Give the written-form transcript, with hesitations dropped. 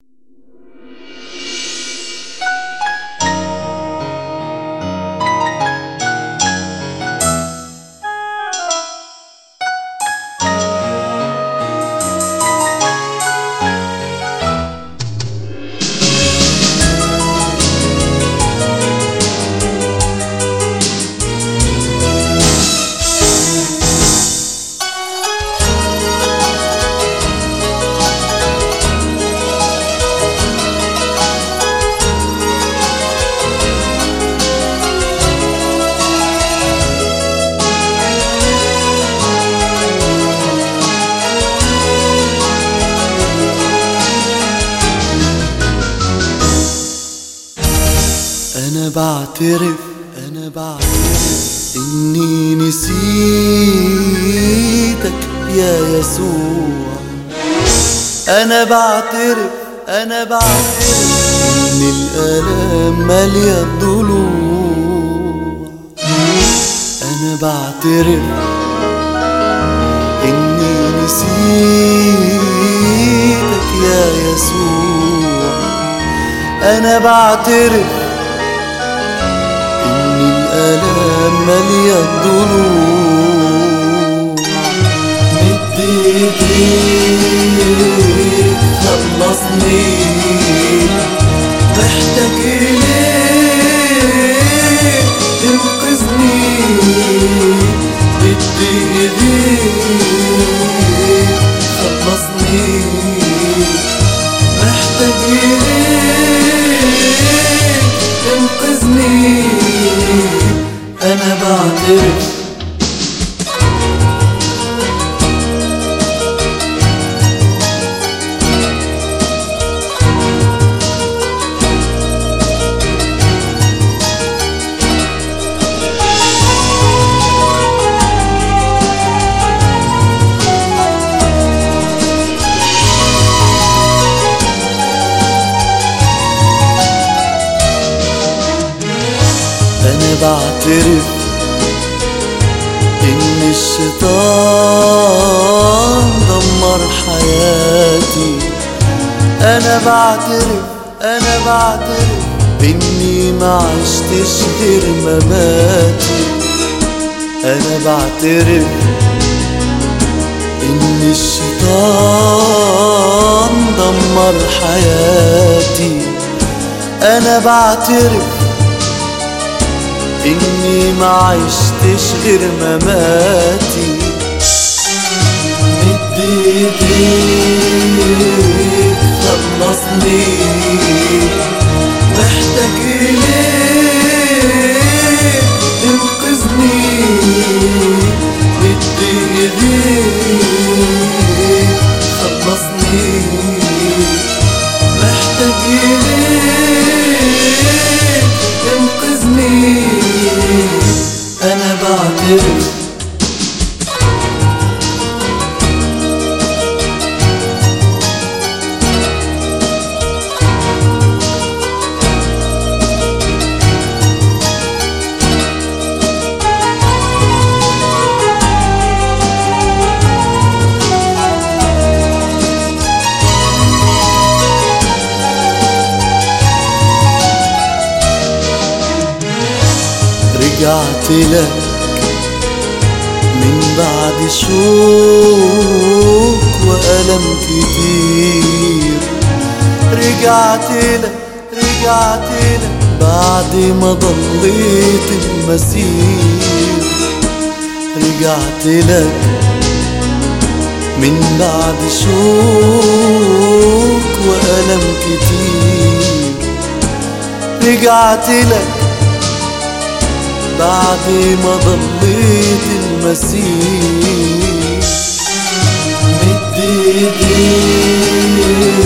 أنا بعترف إني نسيتك يا يسوع. أنا بعترف إن الآلام مالية الضلوع. أنا بعترف إني نسيتك يا يسوع. أنا بعترف الآلام مالية الضلوع. مد ايديك خلصني، محتاج إليك تنقذني. مد ايديك خلصني، محتاج إليك تنقذني. أنا بعترف إن الشيطان دمر حياتي. أنا بعترف إني ما عشتش غير مماتي. أنا بعترف إن الشيطان دمر حياتي. أنا بعترف إني ما عشتش غير مماتي. مد ايديك خلصني، محتاج إليك تنقذني. مد ايديك خلصني، محتاج إليك تنقذني. أنا بعترف رجعت لك من بعد شوق وألم كتير. رجعت لك بعد ما ضليت المسير. رجعت لك من بعد شوق وألم كتير. رجعت لك بعد ما ضليت المسير. مد ايديك